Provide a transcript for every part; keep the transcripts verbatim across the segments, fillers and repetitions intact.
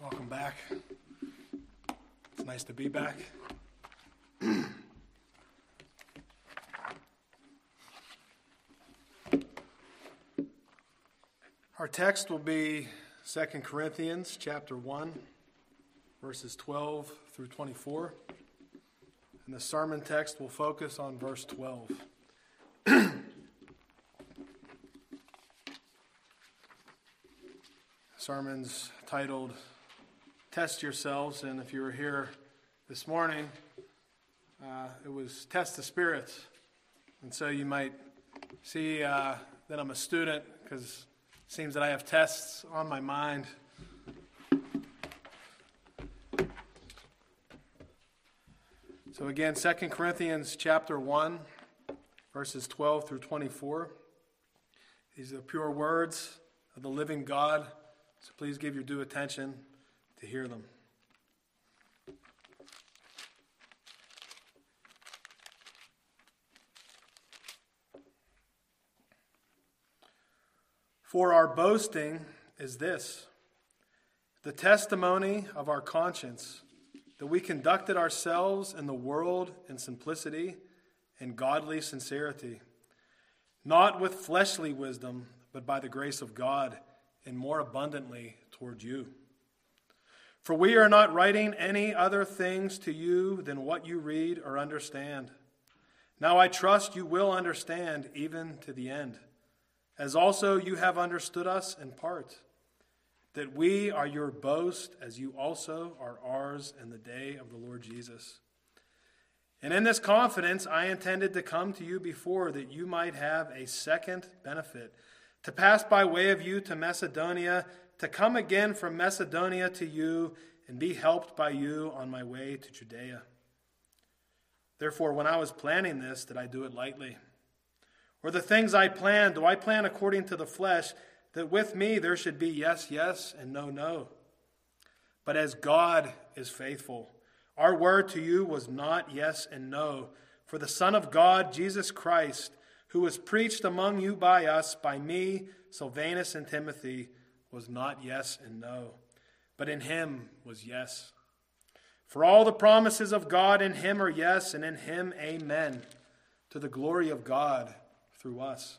Welcome back. It's nice to be back. Our text will be Second Corinthians chapter one, verses twelve through twenty-four. And the sermon text will focus on verse twelve. Sermon's titled Test Yourselves, and if you were here this morning, uh, it was Test the Spirits. And so you might see uh, that I'm a student because it seems that I have tests on my mind. So again, Second Corinthians chapter one, verses twelve through twenty-four. These are the pure words of the living God, so please give your due attention to hear them. For our boasting is this, the testimony of our conscience, that we conducted ourselves in the world in simplicity and godly sincerity, not with fleshly wisdom, but by the grace of God, and more abundantly toward you. For we are not writing any other things to you than what you read or understand. Now I trust you will understand even to the end, as also you have understood us in part, that we are your boast as you also are ours in the day of the Lord Jesus. And in this confidence I intended to come to you before, that you might have a second benefit, to pass by way of you to Macedonia, to come again from Macedonia to you, and be helped by you on my way to Judea. Therefore, when I was planning this, did I do it lightly? Or the things I plan, do I plan according to the flesh, that with me there should be yes, yes, and no, no? But as God is faithful, our word to you was not yes and no, for the Son of God, Jesus Christ, who was preached among you by us, by me, Silvanus, and Timothy, was not yes and no, but in him was yes. For all the promises of God in him are yes, and in him amen, to the glory of God through us.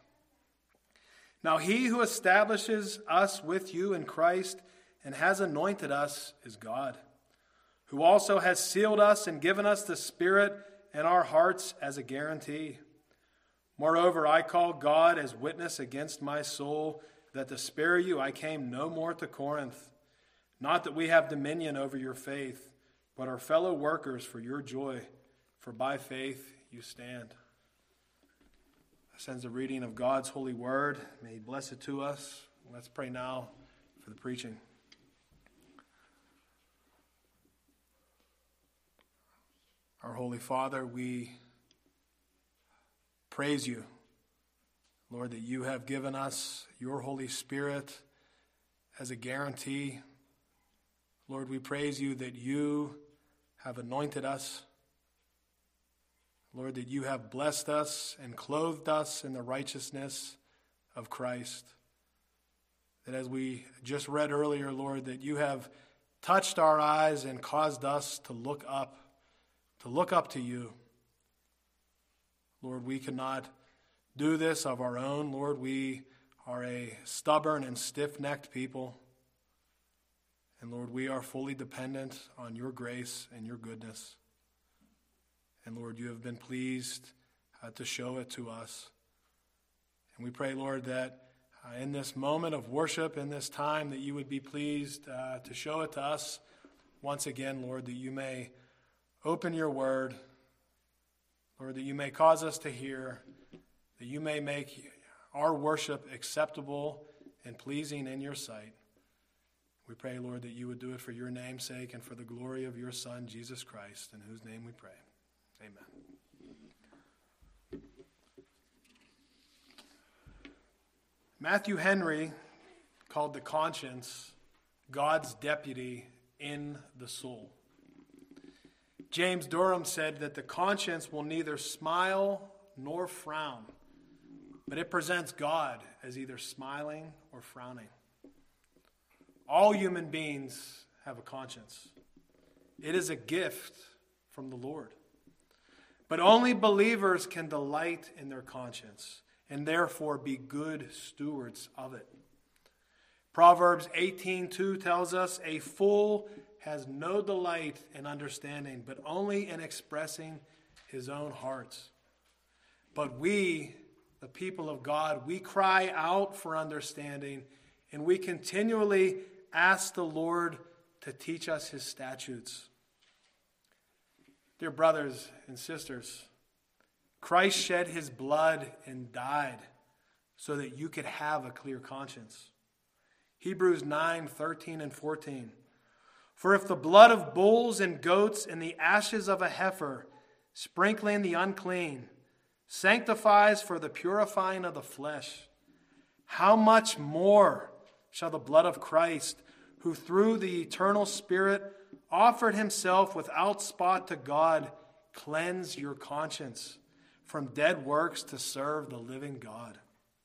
Now he who establishes us with you in Christ and has anointed us is God, who also has sealed us and given us the Spirit in our hearts as a guarantee. Moreover, I call God as witness against my soul, that to spare you I came no more to Corinth. Not that we have dominion over your faith, but are fellow workers for your joy, for by faith you stand. This ends the reading of God's holy word. May he bless it to us. Let's pray now for the preaching. Our Holy Father, we praise you, Lord, that you have given us your Holy Spirit as a guarantee. Lord, we praise you that you have anointed us. Lord, that you have blessed us and clothed us in the righteousness of Christ. That as we just read earlier, Lord, that you have touched our eyes and caused us to look up, to look up to you. Lord, we cannot do this of our own. Lord, we are a stubborn and stiff-necked people. And Lord, we are fully dependent on your grace and your goodness. And Lord, you have been pleased uh, to show it to us. And we pray, Lord, that uh, in this moment of worship, in this time, that you would be pleased uh, to show it to us once again, Lord, that you may open your word, Lord, that you may cause us to hear, that you may make our worship acceptable and pleasing in your sight. We pray, Lord, that you would do it for your name's sake and for the glory of your Son, Jesus Christ, in whose name we pray. Amen. Matthew Henry called the conscience God's deputy in the soul. James Durham said that the conscience will neither smile nor frown, but it presents God as either smiling or frowning. All human beings have a conscience. It is a gift from the Lord. But only believers can delight in their conscience and therefore be good stewards of it. Proverbs eighteen two tells us, a fool has no delight in understanding, but only in expressing his own hearts. But we, the people of God, we cry out for understanding, and we continually ask the Lord to teach us his statutes. Dear brothers and sisters, Christ shed his blood and died so that you could have a clear conscience. Hebrews nine thirteen and fourteen. For if the blood of bulls and goats and the ashes of a heifer, sprinkling the unclean, sanctifies for the purifying of the flesh, how much more shall the blood of Christ, who through the eternal Spirit offered himself without spot to God, cleanse your conscience from dead works to serve the living God.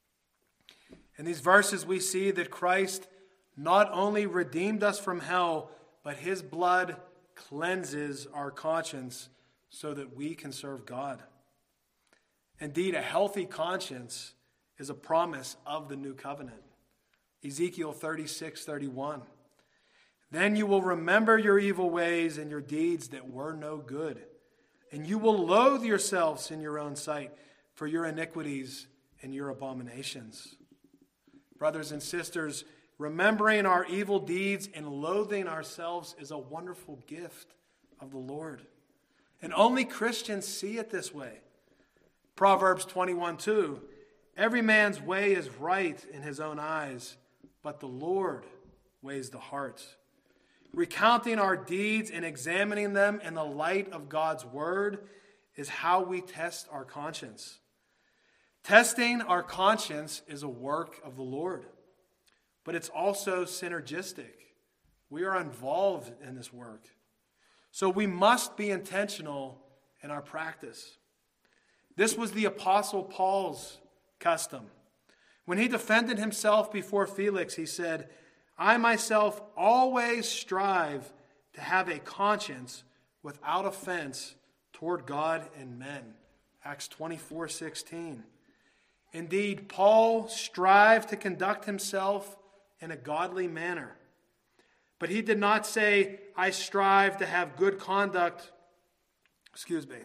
In these verses we see that Christ not only redeemed us from hell, but his blood cleanses our conscience so that we can serve God. Indeed, a healthy conscience is a promise of the new covenant. Ezekiel thirty-six thirty-one. Then you will remember your evil ways and your deeds that were no good, and you will loathe yourselves in your own sight for your iniquities and your abominations. Brothers and sisters, remembering our evil deeds and loathing ourselves is a wonderful gift of the Lord. And only Christians see it this way. Proverbs twenty-one two, every man's way is right in his own eyes, but the Lord weighs the heart. Recounting our deeds and examining them in the light of God's word is how we test our conscience. Testing our conscience is a work of the Lord, but it's also synergistic. We are involved in this work. So we must be intentional in our practice. This was the Apostle Paul's custom. When he defended himself before Felix, he said, I myself always strive to have a conscience without offense toward God and men. Acts twenty-four sixteen. Indeed, Paul strived to conduct himself in a godly manner. But he did not say, I strive to have good conduct. Excuse me.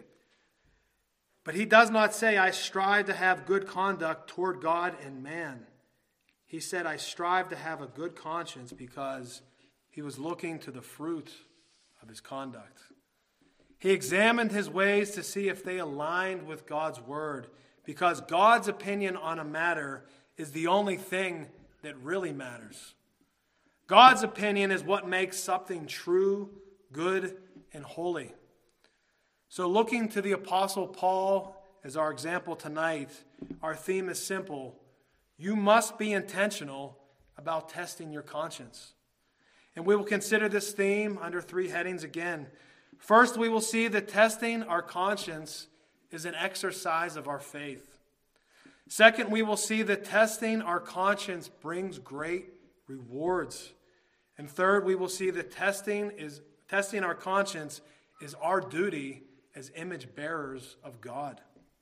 But he does not say, I strive to have good conduct toward God and man. He said, I strive to have a good conscience because he was looking to the fruit of his conduct. He examined his ways to see if they aligned with God's word, because God's opinion on a matter is the only thing that really matters. God's opinion is what makes something true, good, and holy. So looking to the Apostle Paul as our example tonight, our theme is simple. You must be intentional about testing your conscience. And we will consider this theme under three headings again. First, we will see that testing our conscience is an exercise of our faith. Second, we will see that testing our conscience brings great rewards. And third, we will see that testing is testing our conscience is our duty as image bearers of God.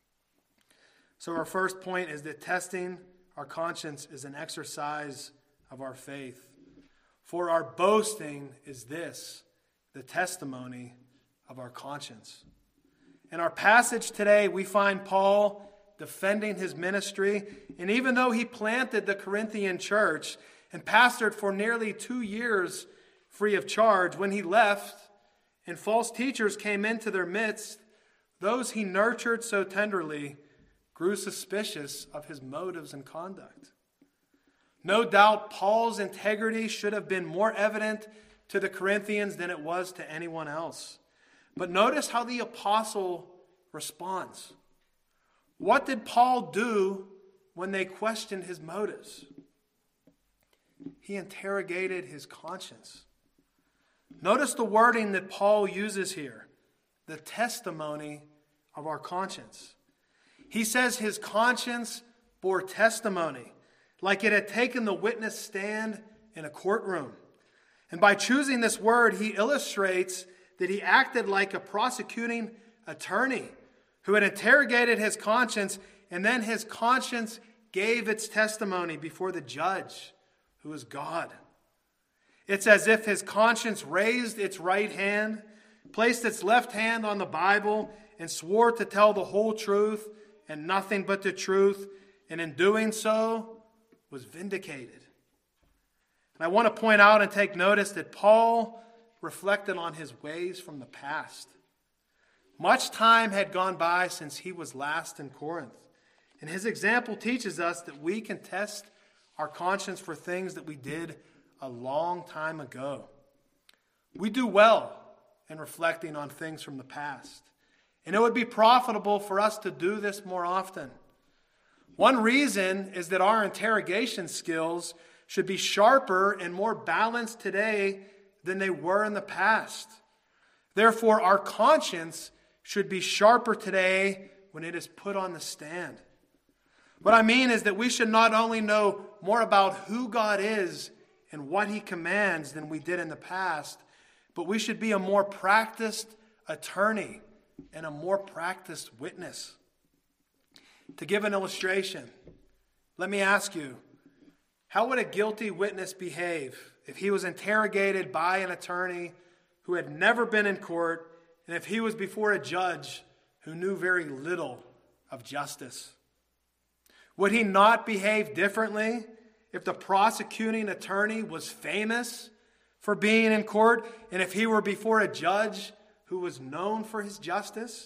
So our first point is that testing our conscience is an exercise of our faith. For our boasting is this, the testimony of our conscience. In our passage today, we find Paul defending his ministry. And even though he planted the Corinthian church and pastored for nearly two years free of charge, when he left and false teachers came into their midst, those he nurtured so tenderly grew suspicious of his motives and conduct. No doubt Paul's integrity should have been more evident to the Corinthians than it was to anyone else. But notice how the apostle responds. What did Paul do when they questioned his motives? He interrogated his conscience. Notice the wording that Paul uses here, the testimony of our conscience. He says his conscience bore testimony, like it had taken the witness stand in a courtroom. And by choosing this word, he illustrates that he acted like a prosecuting attorney who had interrogated his conscience, and then his conscience gave its testimony before the judge, who is God. It's as if his conscience raised its right hand, placed its left hand on the Bible, and swore to tell the whole truth and nothing but the truth, and in doing so was vindicated. And I want to point out and take notice that Paul reflected on his ways from the past. Much time had gone by since he was last in Corinth, and his example teaches us that we can test our conscience for things that we did a long time ago. We do well in reflecting on things from the past, and it would be profitable for us to do this more often. One reason is that our interrogation skills should be sharper and more balanced today than they were in the past. Therefore, our conscience should be sharper today when it is put on the stand. What I mean is that we should not only know more about who God is and what he commands than we did in the past, but we should be a more practiced attorney and a more practiced witness. To give an illustration, let me ask you, how would a guilty witness behave if he was interrogated by an attorney who had never been in court, and if he was before a judge who knew very little of justice? Would he not behave differently if the prosecuting attorney was famous for being in court, and if he were before a judge who was known for his justice?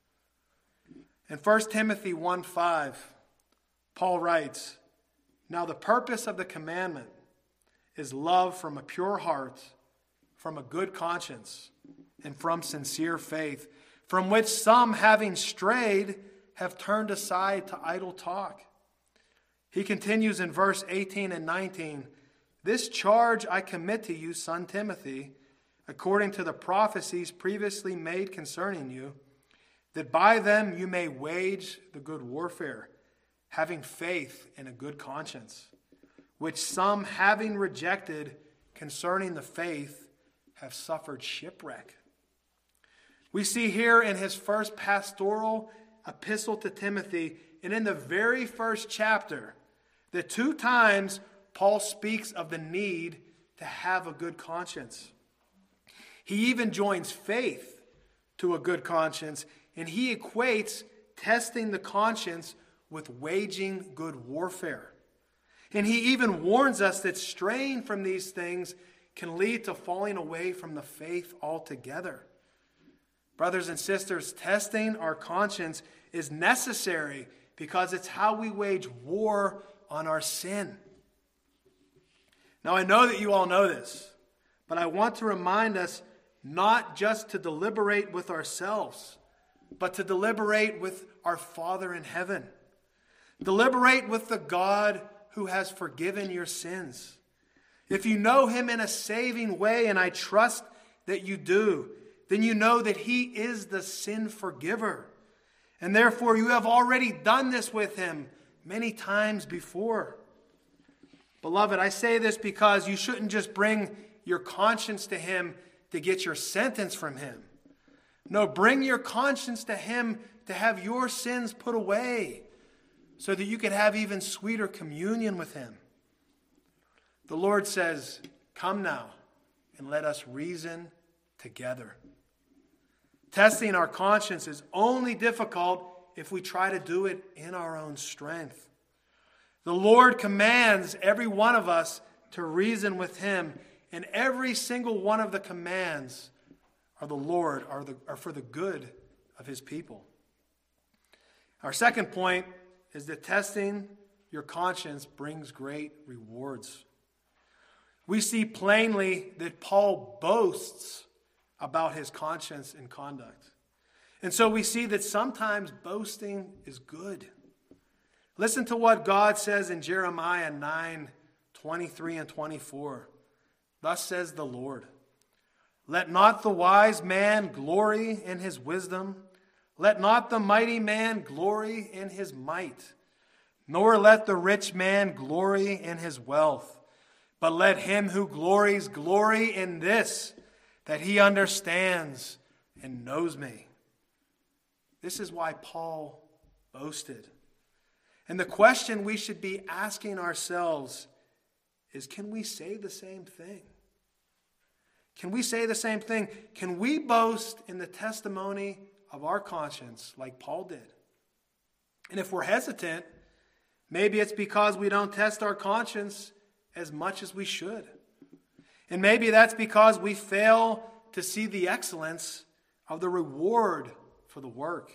In First Timothy one five, Paul writes, "Now the purpose of the commandment is love from a pure heart, from a good conscience, and from sincere faith, from which some, having strayed, have turned aside to idle talk." He continues in verse eighteen and nineteen, "This charge I commit to you, son Timothy, according to the prophecies previously made concerning you, that by them you may wage the good warfare, having faith and a good conscience, which some, having rejected concerning the faith, have suffered shipwreck." We see here in his first pastoral epistle to Timothy, and in the very first chapter, that two times Paul speaks of the need to have a good conscience. He even joins faith to a good conscience, and he equates testing the conscience with waging good warfare. And he even warns us that straying from these things can lead to falling away from the faith altogether. Brothers and sisters, testing our conscience is necessary because it's how we wage war on our sin. Now, I know that you all know this, but I want to remind us not just to deliberate with ourselves, but to deliberate with our Father in heaven. Deliberate with the God who has forgiven your sins. If you know him in a saving way, and I trust that you do, then you know that he is the sin forgiver. And therefore you have already done this with him many times before. Beloved, I say this because you shouldn't just bring your conscience to him to get your sentence from him. No, bring your conscience to him to have your sins put away so that you could have even sweeter communion with him. The Lord says, "Come now and let us reason together." Testing our conscience is only difficult if we try to do it in our own strength. The Lord commands every one of us to reason with him, and every single one of the commands are the Lord, are, the, are for the good of his people. Our second point is that testing your conscience brings great rewards. We see plainly that Paul boasts about his conscience and conduct. And so we see that sometimes boasting is good. Listen to what God says in Jeremiah nine, twenty-three and twenty-four. "Thus says the Lord, let not the wise man glory in his wisdom, let not the mighty man glory in his might, nor let the rich man glory in his wealth, But let him who glories glory in this, that he understands and knows me. This is why Paul boasted. And the question we should be asking ourselves is, can we say the same thing? Can we say the same thing? Can we boast in the testimony of our conscience like Paul did? And if we're hesitant, maybe it's because we don't test our conscience as much as we should. And maybe that's because we fail to see the excellence of the reward for the work.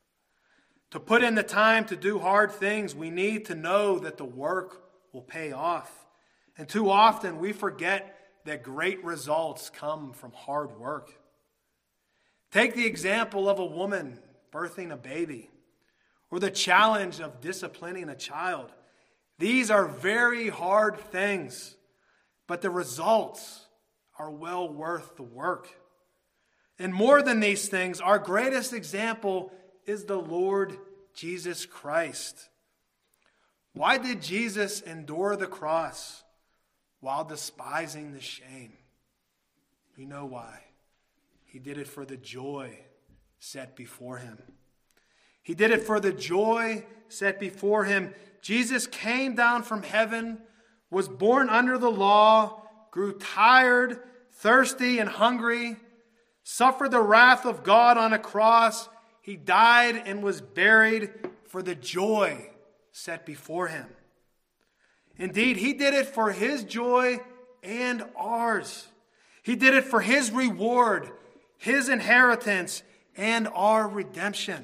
To put in the time to do hard things, we need to know that the work will pay off. And too often we forget that great results come from hard work. Take the example of a woman birthing a baby, or the challenge of disciplining a child. These are very hard things, but the results are well worth the work. And more than these things, our greatest example is the Lord Jesus Christ. Why did Jesus endure the cross while despising the shame? You know why. He did it for the joy set before him. He did it for the joy set before him. Jesus came down from heaven, was born under the law, grew tired, thirsty, and hungry, suffered the wrath of God on a cross. He died and was buried for the joy set before him. Indeed, he did it for his joy and ours. He did it for his reward, his inheritance, and our redemption.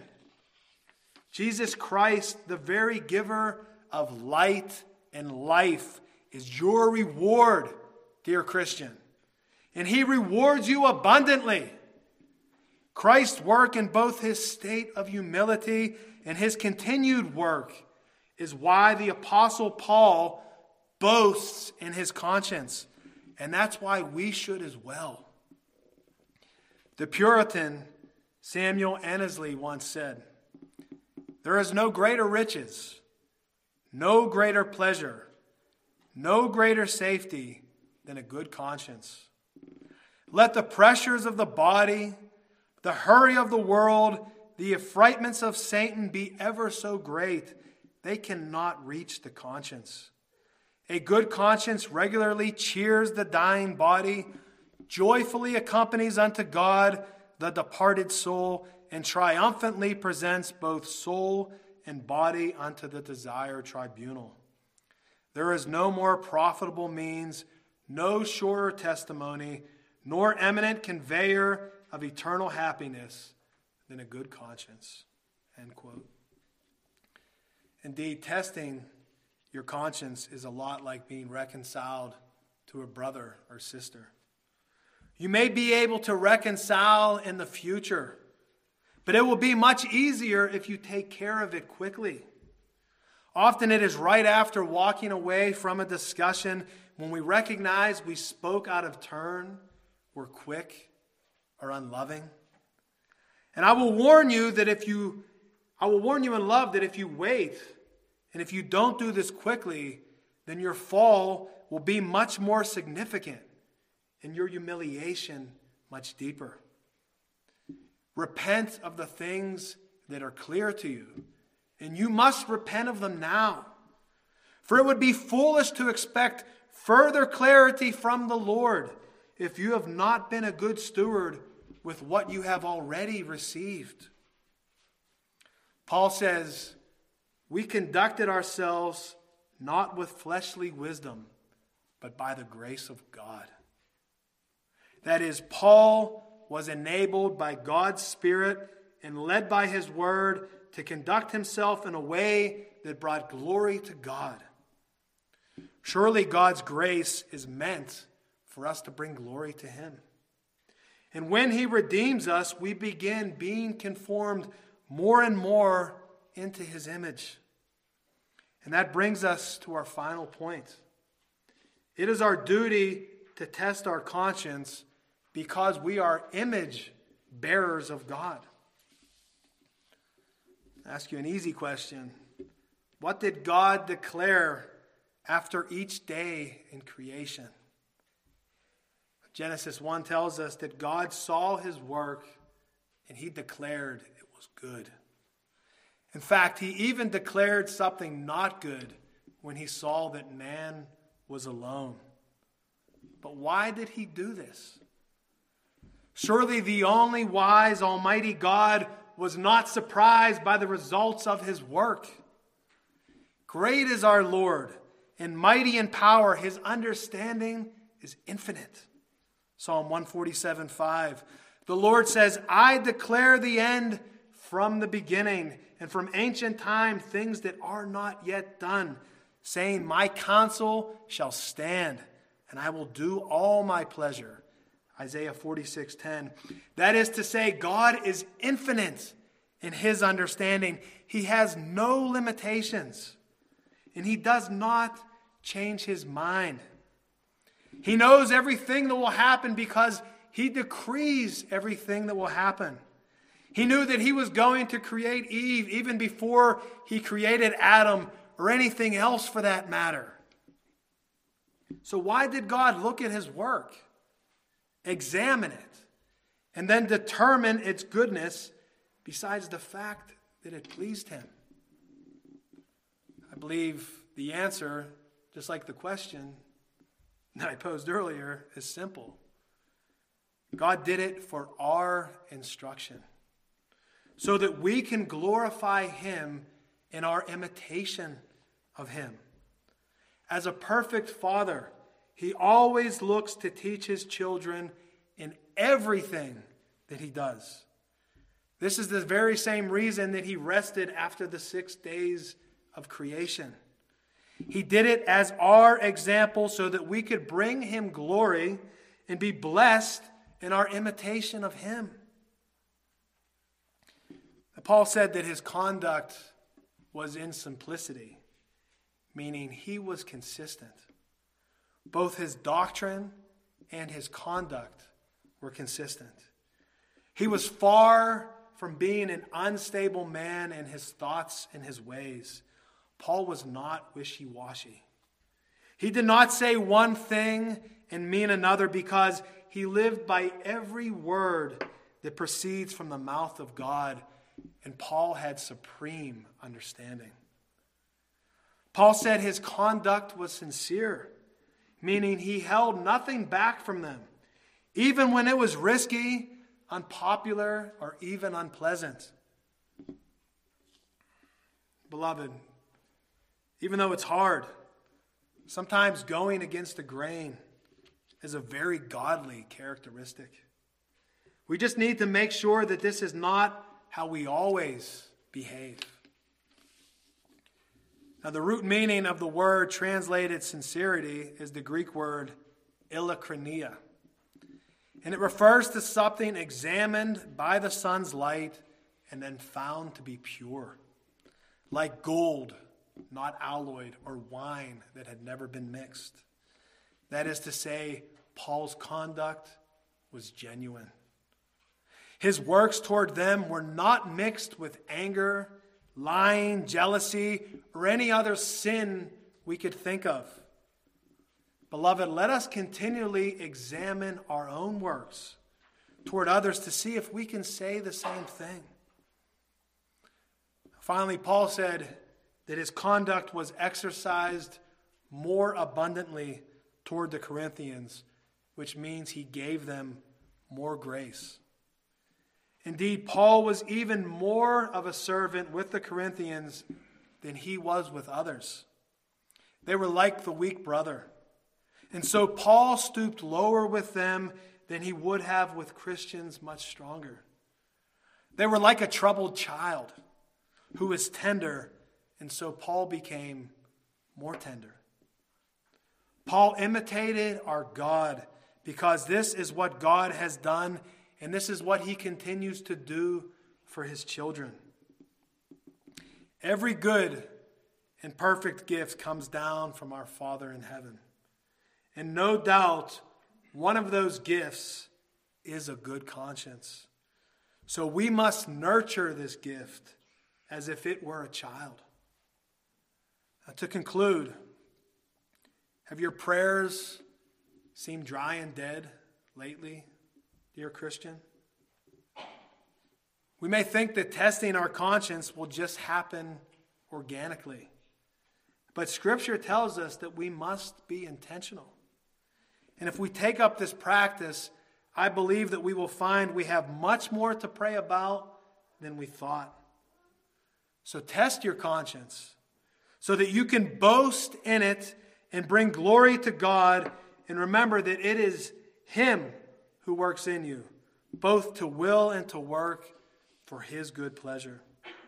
Jesus Christ, the very giver of light and life, is your reward, dear Christian. And he rewards you abundantly. Christ's work in both his state of humility and his continued work is why the Apostle Paul boasts in his conscience. And that's why we should as well. The Puritan Samuel Annesley once said, "There is no greater riches, no greater pleasure, no greater safety than a good conscience. Let the pressures of the body, the hurry of the world, the affrightments of Satan be ever so great, they cannot reach the conscience. A good conscience regularly cheers the dying body, joyfully accompanies unto God the departed soul, and triumphantly presents both soul and body unto the desired tribunal. There is no more profitable means, no surer testimony, nor eminent conveyor of eternal happiness than a good conscience." End quote. Indeed, testing your conscience is a lot like being reconciled to a brother or sister. You may be able to reconcile in the future, but it will be much easier if you take care of it quickly. Often it is right after walking away from a discussion when we recognize we spoke out of turn, were quick, or unloving. And I will warn you that if you, I will warn you in love that if you wait, and if you don't do this quickly, then your fall will be much more significant and your humiliation much deeper. Repent of the things that are clear to you, and you must repent of them now. For it would be foolish to expect further clarity from the Lord if you have not been a good steward with what you have already received. Paul says, "We conducted ourselves not with fleshly wisdom, but by the grace of God." That is, Paul was enabled by God's Spirit and led by his word to conduct himself in a way that brought glory to God. Surely God's grace is meant for us to bring glory to him. And when he redeems us, we begin being conformed more and more into his image. And that brings us to our final point. It is our duty to test our conscience because we are image bearers of God. I'll ask you an easy question. What did God declare after each day in creation. Genesis one tells us that God saw his work and he declared it was good. In fact, he even declared something not good when he saw that man was alone. But why did he do this? Surely the only wise, almighty God was not surprised by the results of his work. Great is our Lord, and mighty in power. His understanding is infinite. Psalm one forty-seven, five. The Lord says, I declare the end from the beginning, and from ancient time things that are not yet done, saying, my counsel shall stand, and I will do all my pleasure. Isaiah forty-six, ten. That is to say, God is infinite in his understanding. He has no limitations, and he does not change his mind. He knows everything that will happen because he decrees everything that will happen. He knew that he was going to create Eve even before he created Adam or anything else for that matter. So why did God look at his work, examine it, and then determine its goodness besides the fact that it pleased him? I believe the answer, just like the question that I posed earlier, is simple. God did it for our instruction, so that we can glorify him in our imitation of him. As a perfect father, he always looks to teach his children in everything that he does. This is the very same reason that he rested after the six days of creation. He did it as our example so that we could bring him glory and be blessed in our imitation of him. Paul said that his conduct was in simplicity, meaning he was consistent. Both his doctrine and his conduct were consistent. He was far from being an unstable man in his thoughts and his ways. Paul was not wishy-washy. He did not say one thing and mean another, because he lived by every word that proceeds from the mouth of God, and Paul had supreme understanding. Paul said his conduct was sincere, meaning he held nothing back from them, even when it was risky, unpopular, or even unpleasant. Beloved, even though it's hard, sometimes going against the grain is a very godly characteristic. We just need to make sure that this is not how we always behave. Now, the root meaning of the word translated sincerity is the Greek word eilokronia. And it refers to something examined by the sun's light and then found to be pure. Like gold, not alloyed, or wine that had never been mixed. That is to say, Paul's conduct was genuine. His works toward them were not mixed with anger, lying, jealousy, or any other sin we could think of. Beloved, let us continually examine our own works toward others to see if we can say the same thing. Finally, Paul said that his conduct was exercised more abundantly toward the Corinthians, which means he gave them more grace. Indeed, Paul was even more of a servant with the Corinthians than he was with others. They were like the weak brother. And so Paul stooped lower with them than he would have with Christians much stronger. They were like a troubled child who was tender, and so Paul became more tender. Paul imitated our God because this is what God has done, and this is what he continues to do for his children. Every good and perfect gift comes down from our Father in heaven. And no doubt, one of those gifts is a good conscience. So we must nurture this gift as if it were a child. Now, to conclude, Have your prayers seemed dry and dead lately, dear Christian? We may think that testing our conscience will just happen organically. But Scripture tells us that we must be intentional. And if we take up this practice, I believe that we will find we have much more to pray about than we thought. So test your conscience so that you can boast in it and bring glory to God, and remember that it is Him who works in you, both to will and to work for His good pleasure.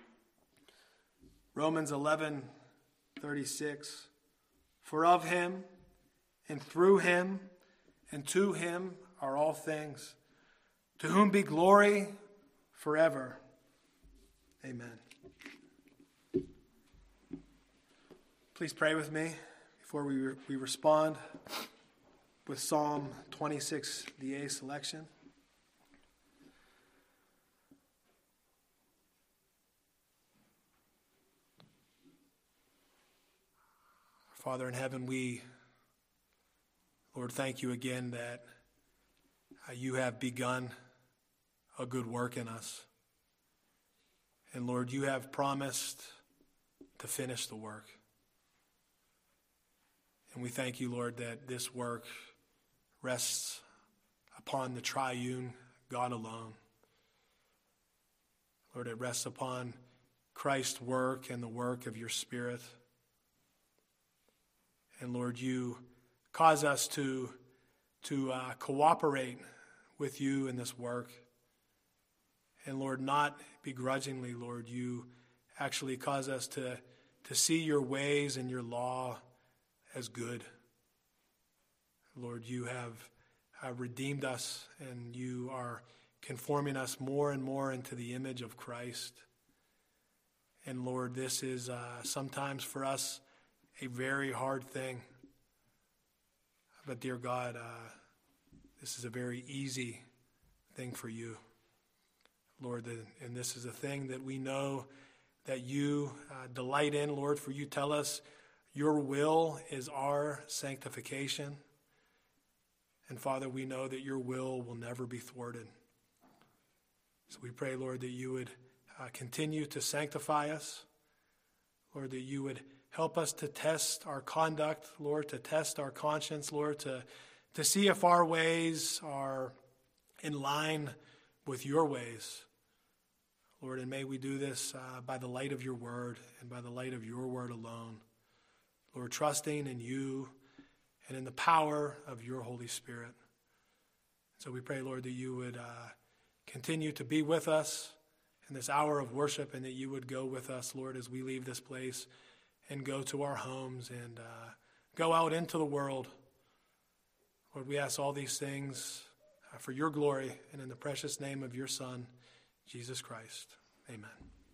Romans eleven thirty-six. For of Him, and through Him, and to Him are all things, to whom be glory forever. Amen. Please pray with me before we, re- we respond with Psalm twenty-six, the A selection. Father in heaven, we, Lord, thank you again that uh, you have begun a good work in us. And Lord, you have promised to finish the work. And we thank you, Lord, that this work rests upon the triune God alone. Lord, it rests upon Christ's work and the work of your Spirit. And Lord, you cause us to, to uh, cooperate with you in this work. And Lord, not begrudgingly, Lord, you actually cause us to, to see your ways and your law as good. Lord, you have uh, redeemed us, and you are conforming us more and more into the image of Christ. And Lord, this is uh, sometimes for us a very hard thing. But dear God, uh, this is a very easy thing for you. Lord, and this is a thing that we know that you uh, delight in, Lord, for you tell us your will is our sanctification. And Father, we know that your will will never be thwarted. So we pray, Lord, that you would uh, continue to sanctify us. Lord, that you would help us to test our conduct, Lord, to test our conscience, Lord, to, to see if our ways are in line with your ways. Lord, and may we do this uh, by the light of your word and by the light of your word alone. Lord, trusting in you and in the power of your Holy Spirit. So we pray, Lord, that you would uh, continue to be with us in this hour of worship, and that you would go with us, Lord, as we leave this place and go to our homes and uh, go out into the world. Lord, we ask all these things uh, for your glory and in the precious name of your Son, Jesus Christ. Amen.